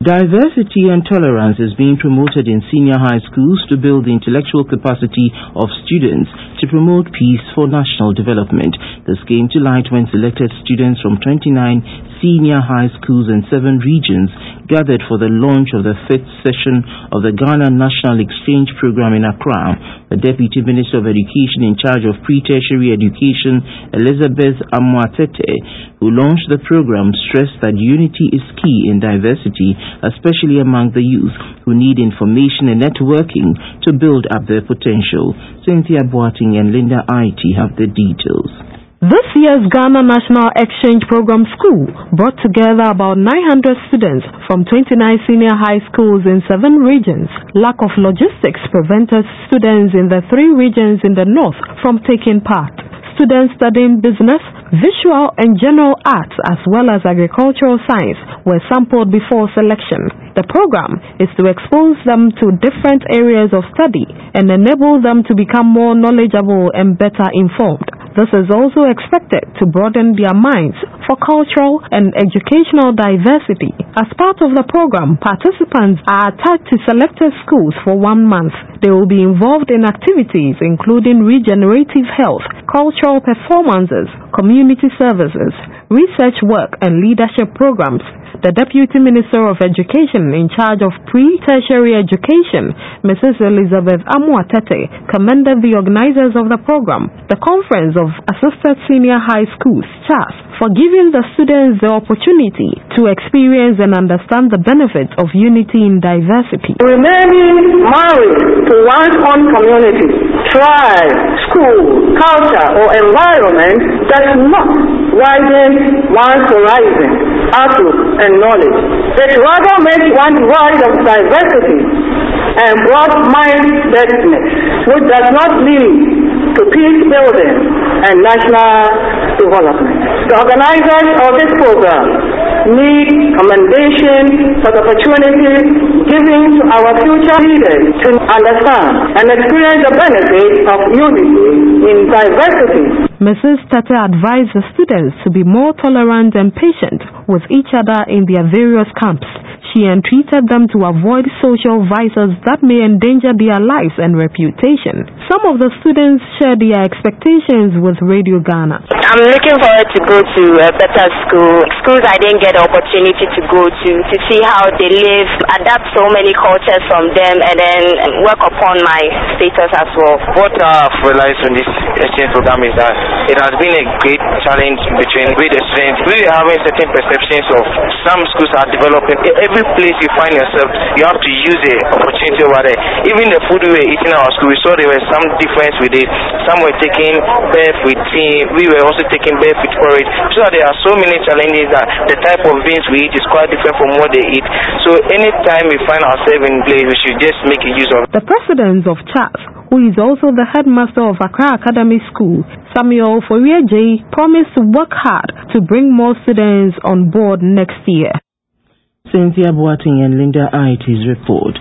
Diversity and tolerance is being promoted in senior high schools to build the intellectual capacity of students to promote peace for national development. This came to light when selected students from 29 senior high schools in 7 regions gathered for the launch of the 5th session of the Ghana National Exchange Program in Accra. The Deputy Minister of Education in charge of pre-tertiary education, Elizabeth Amuatete, who launched the program, stressed that unity is key in diversity, especially among the youth who need information and networking to build up their potential. Cynthia Boating and Linda Aiti have the details. This year's Ghana National Exchange Program School brought together about 900 students from 29 senior high schools in 7 regions. Lack of logistics prevented students in the 3 regions in the north from taking part. Students studying business, visual and general arts as well as agricultural science were sampled before selection. The program is to expose them to different areas of study and enable them to become more knowledgeable and better informed. This is also expected to broaden their minds for cultural and educational diversity. As part of the program, participants are attached to selected schools for 1 month. They will be involved in activities including regenerative health, cultural performances, community services, research work, and leadership programs. The Deputy Minister of Education in charge of pre-tertiary education, Mrs. Elizabeth Amuatete, commended the organizers of the program, the Conference of Assisted Senior High Schools, CHAS, for giving the students the opportunity to experience and understand the benefits of unity in diversity. Remaining married to one's own community, tribe, school, culture, or environment does not widen one's horizon, outlook, and knowledge. It rather makes one wide of diversity and broad-mindedness, which does not lead to peace building and national development. The organizers of this program need commendation for the opportunity given to our future leaders to understand and experience the benefits of unity in diversity. Mrs. Tete advised the students to be more tolerant and patient with each other in their various camps. She entreated them to avoid social vices that may endanger their lives and reputation. Some of the students shared their expectations with Radio Ghana. I'm looking forward to go to a better school, schools I didn't get the opportunity to go to see how they live, adapt so many cultures from them, and then work upon my status as well. What I've realized in this exchange program is that it has been a great challenge between we the students. We are having certain perceptions of some schools are developing. Every place you find yourself, you have to use the opportunity over there. Even the food we were eating in our school, we saw there was some difference with it. Some were taking beef with tea, we were also taking beef with porridge. So there are so many challenges that the type of beans we eat is quite different from what they eat. So anytime we find ourselves in place, we should just make use of it. The president of CHAS, who is also the headmaster of Accra Academy School, Samuel Forieje, promised to work hard to bring more students on board next year. Cynthia Boating and Linda Aiti's report.